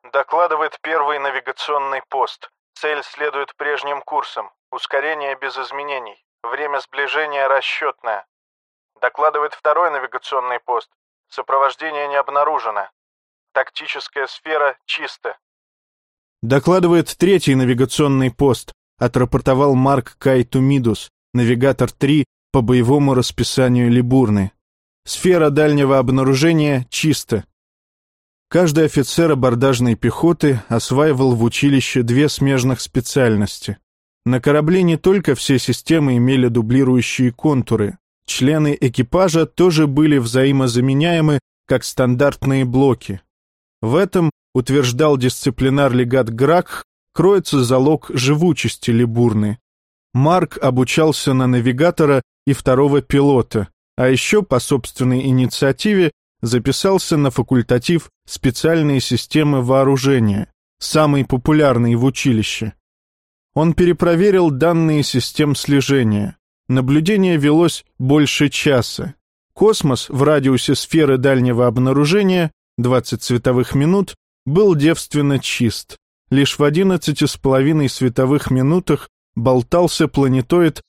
Докладывает первый навигационный пост. Цель следует прежним курсом. Ускорение без изменений. Время сближения расчетное. Докладывает второй навигационный пост. Сопровождение не обнаружено. Тактическая сфера чиста. Докладывает третий навигационный пост. Отрапортовал Марк Кайтумидус, навигатор 3 по боевому расписанию Либурны. Сфера дальнего обнаружения чиста. Каждый офицер абордажной пехоты осваивал в училище 2 смежных специальности. На корабле не только все системы имели дублирующие контуры, члены экипажа тоже были взаимозаменяемы, как стандартные блоки. В этом, утверждал дисциплинар-легат Гракх, кроется залог живучести Либурны. Марк обучался на навигатора и второго пилота, а еще по собственной инициативе записался на факультатив специальные системы вооружения, самый популярный в училище. Он перепроверил данные систем слежения. Наблюдение велось больше часа. Космос в радиусе сферы дальнего обнаружения, 20 световых минут, был девственно чист. Лишь в 11,5 световых минутах болтался планетоид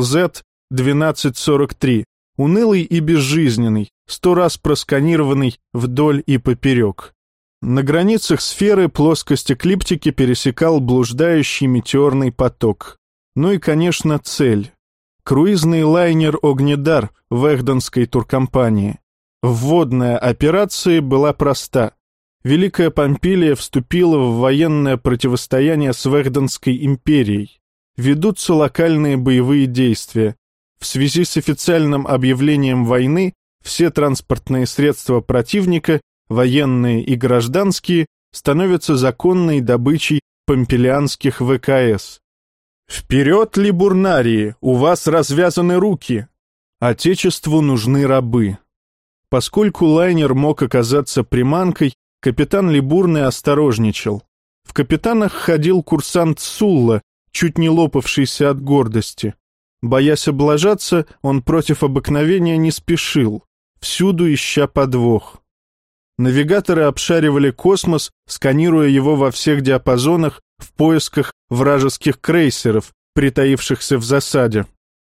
LZ-1243, унылый и безжизненный, 100 раз просканированный вдоль и поперек. На границах сферы плоскость эклиптики пересекал блуждающий метеорный поток. Ну и, конечно, цель. Круизный лайнер «Огнедар» Вэхдонской туркомпании. Вводная операция была проста. Великая Помпилия вступила в военное противостояние с Вэхдонской империей. Ведутся локальные боевые действия. В связи с официальным объявлением войны все транспортные средства противника, военные и гражданские, становятся законной добычей помпилианских ВКС. «Вперед, либурнарии! У вас развязаны руки!» Отечеству нужны рабы. Поскольку лайнер мог оказаться приманкой, капитан Либурны осторожничал. В капитанах ходил курсант Сулла, чуть не лопавшийся от гордости. Боясь облажаться, он против обыкновения не спешил, всюду ища подвох. Навигаторы обшаривали космос, сканируя его во всех диапазонах в поисках вражеских крейсеров, притаившихся в засаде.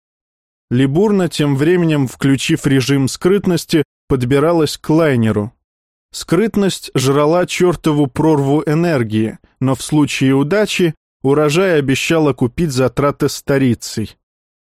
Либурна, тем временем, включив режим скрытности, подбиралась к лайнеру. Скрытность жрала чертову прорву энергии, но в случае удачи урожай обещал окупить затраты старицей.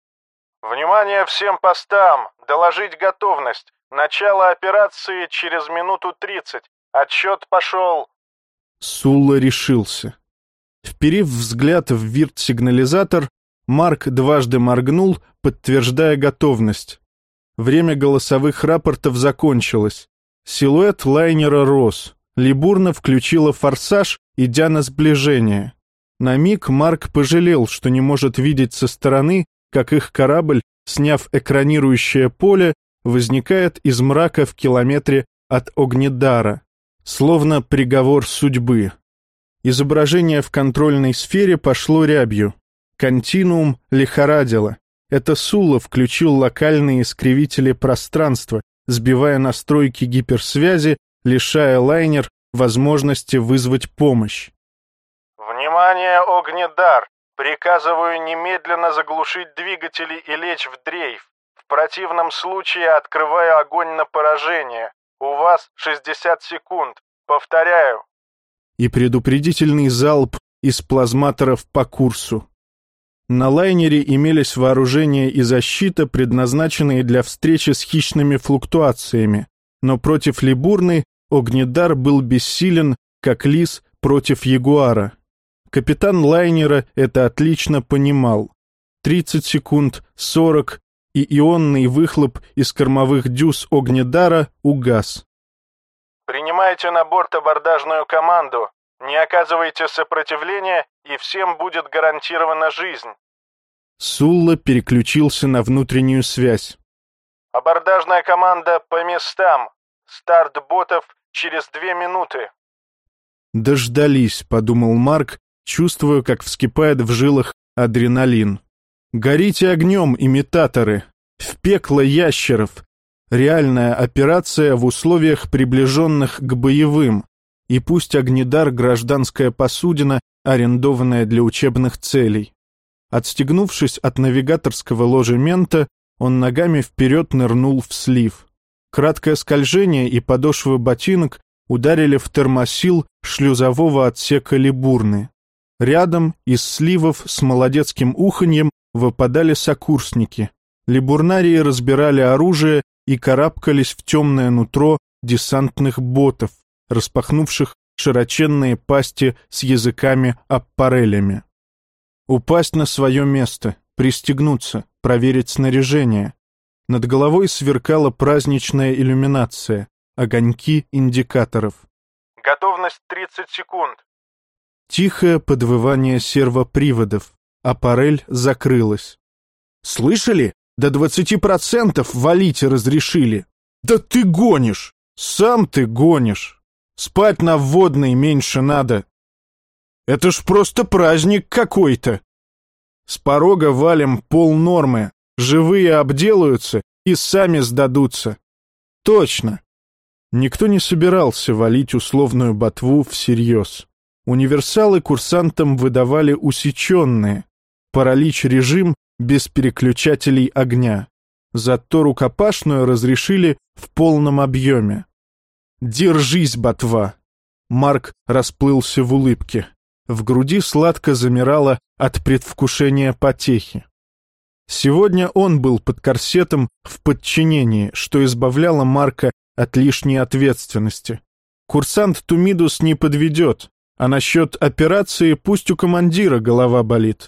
Внимание всем постам! Доложить готовность! Начало операции через минуту 30. Отсчет пошел. Сулла решился. Вперив взгляд в вирт-сигнализатор, Марк дважды моргнул, подтверждая готовность. Время голосовых рапортов закончилось. Силуэт лайнера рос. Либурна включила форсаж, идя на сближение. На миг Марк пожалел, что не может видеть со стороны, как их корабль, сняв экранирующее поле, возникает из мрака в километре от Огнедара, словно приговор судьбы. Изображение в контрольной сфере пошло рябью. Континуум лихорадило. Это Сулла включил локальные искривители пространства, сбивая настройки гиперсвязи, лишая лайнер возможности вызвать помощь. Внимание, Огнедар! Приказываю немедленно заглушить двигатели и лечь в дрейф. В противном случае открываю огонь на поражение. У вас 60 секунд. Повторяю. И предупредительный залп из плазматоров по курсу. На лайнере имелись вооружение и защита, предназначенные для встречи с хищными флуктуациями, но против Либурны Огнедар был бессилен, как лис против ягуара. Капитан лайнера это отлично понимал. 30 секунд, 40, и ионный выхлоп из кормовых дюз Огнедара угас. Принимайте на борт абордажную команду. Не оказывайте сопротивления, и всем будет гарантирована жизнь. Сулла переключился на внутреннюю связь. Абордажная команда по местам. Старт ботов через 2 минуты. «Дождались», — подумал Марк, чувствуя, как вскипает в жилах адреналин. «Горите огнем, имитаторы! В пекло ящеров! Реальная операция в условиях, приближенных к боевым. И пусть Огнедар — гражданская посудина, арендованная для учебных целей. Отстегнувшись от навигаторского ложемента, он ногами вперед нырнул в слив. Краткое скольжение и подошвы ботинок ударили в термосил шлюзового отсека Либурны. Рядом из сливов с молодецким уханьем выпадали сокурсники. Либурнарии разбирали оружие и карабкались в темное нутро десантных ботов, распахнувших широченные пасти с языками-аппарелями. Упасть на свое место, пристегнуться, проверить снаряжение. Над головой сверкала праздничная иллюминация, огоньки индикаторов. Готовность 30 секунд. Тихое подвывание сервоприводов. Аппарель закрылась. «Слышали? До 20% валить разрешили!» «Да ты гонишь! Сам ты гонишь! Спать на вводной меньше надо! Это ж просто праздник какой-то! С порога валим полнормы, живые обделаются и сами сдадутся! Точно!» Никто не собирался валить условную ботву всерьез. Универсалы курсантам выдавали усеченные. Паралич-режим без переключателей огня. Зато рукопашную разрешили в полном объеме. «Держись, ботва!» Марк расплылся в улыбке. В груди сладко замирало от предвкушения потехи. Сегодня он был под корсетом в подчинении, что избавляло Марка от лишней ответственности. Курсант Тумидус не подведет, а насчет операции пусть у командира голова болит.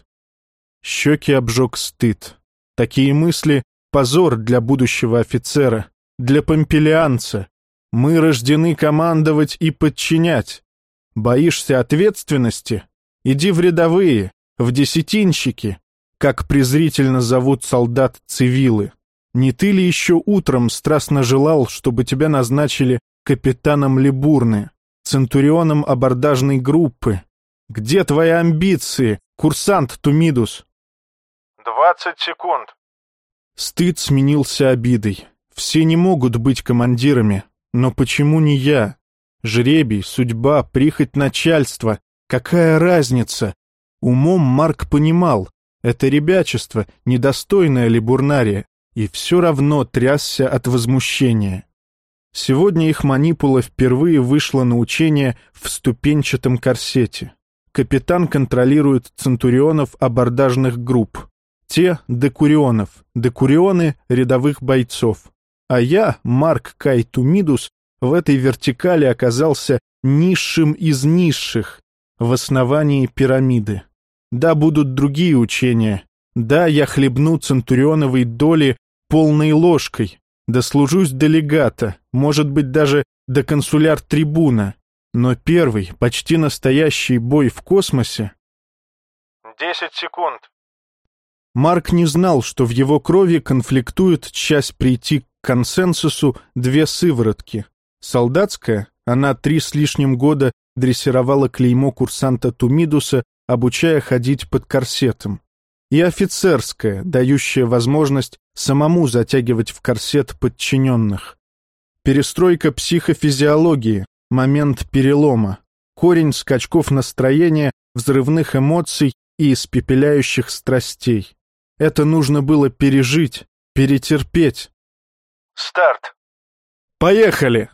Щеки обжег стыд. Такие мысли — позор для будущего офицера, для помпелианца. Мы рождены командовать и подчинять. Боишься ответственности? Иди в рядовые, в десятинщики, как презрительно зовут солдат цивилы. Не ты ли еще утром страстно желал, чтобы тебя назначили капитаном Либурны, центурионом абордажной группы? Где твои амбиции, курсант Тумидус? 20 секунд. Стыд сменился обидой. Все не могут быть командирами, но почему не я? Жребий, судьба, прихоть начальства. Какая разница? Умом Марк понимал, это ребячество, недостойное Либурнария, и все равно трясся от возмущения. Сегодня их манипула впервые вышла на учение в ступенчатом корсете. Капитан контролирует центурионов абордажных групп. Те — декурионов, декурионы — рядовых бойцов. А я, Марк Кай Тумидус, в этой вертикали оказался низшим из низших, в основании пирамиды. Да, будут другие учения. Да, я хлебну центурионовой доли полной ложкой. Дослужусь до легата, может быть, даже до консуляр-трибуна. Но первый, почти настоящий бой в космосе... 10 секунд. Марк не знал, что в его крови конфликтует, часть прийти к консенсусу, две сыворотки. Солдатская, она 3 с лишним года дрессировала клеймо курсанта Тумидуса, обучая ходить под корсетом. И офицерская, дающая возможность самому затягивать в корсет подчиненных. Перестройка психофизиологии, момент перелома, корень скачков настроения, взрывных эмоций и испепеляющих страстей. Это нужно было пережить, перетерпеть. Старт. Поехали!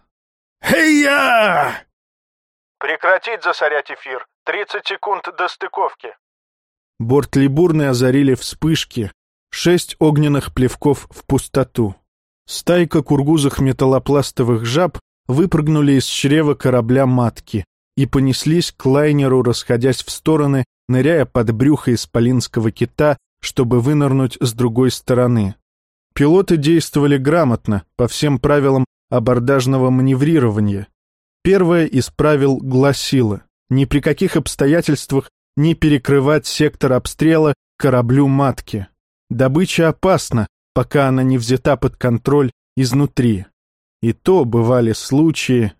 Хей-я! Прекратить засорять эфир. 30 секунд до стыковки. Борт Либурны озарили вспышки, 6 огненных плевков в пустоту. Стайка кургузых металлопластовых жаб выпрыгнули из чрева корабля матки и понеслись к лайнеру, расходясь в стороны, ныряя под брюхо исполинского кита, чтобы вынырнуть с другой стороны. Пилоты действовали грамотно, по всем правилам абордажного маневрирования. Первое из правил гласило: ни при каких обстоятельствах не перекрывать сектор обстрела кораблю матки. Добыча опасна, пока она не взята под контроль изнутри. И то бывали случаи...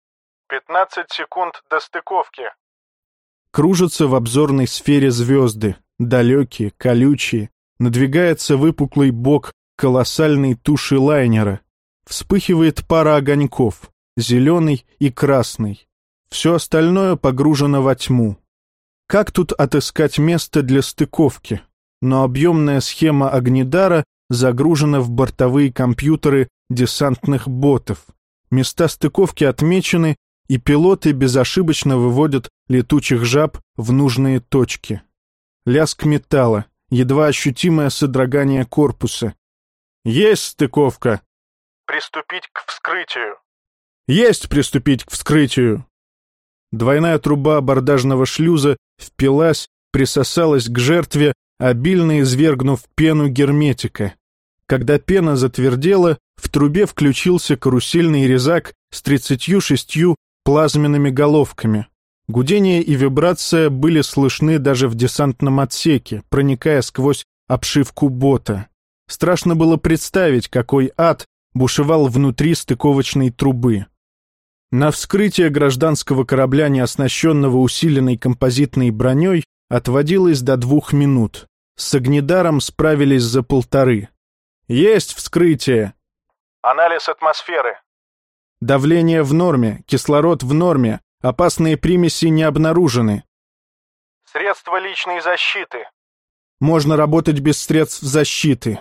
15 секунд до стыковки. Кружатся в обзорной сфере звезды, далекие, колючие. Надвигается выпуклый бок колоссальной туши лайнера. Вспыхивает пара огоньков, зеленый и красный. Все остальное погружено во тьму. Как тут отыскать место для стыковки? Но объемная схема Огнедара загружена в бортовые компьютеры десантных ботов. Места стыковки отмечены, и пилоты безошибочно выводят летучих жаб в нужные точки. Лязг металла, едва ощутимое содрогание корпуса. «Есть стыковка!» «Приступить к вскрытию!» «Есть приступить к вскрытию!» Двойная труба абордажного шлюза впилась, присосалась к жертве, обильно извергнув пену герметика. Когда пена затвердела, в трубе включился карусельный резак с 36 плазменными головками. Гудение и вибрация были слышны даже в десантном отсеке, проникая сквозь обшивку бота. Страшно было представить, какой ад бушевал внутри стыковочной трубы. На вскрытие гражданского корабля, не оснащенного усиленной композитной броней, отводилось до 2 минут. С Огнедаром справились за 1,5. «Есть вскрытие!» «Анализ атмосферы». «Давление в норме, кислород в норме, опасные примеси не обнаружены». «Средства личной защиты». «Можно работать без средств защиты».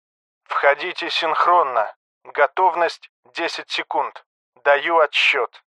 «Входите синхронно. Готовность 10 секунд. Даю отсчет».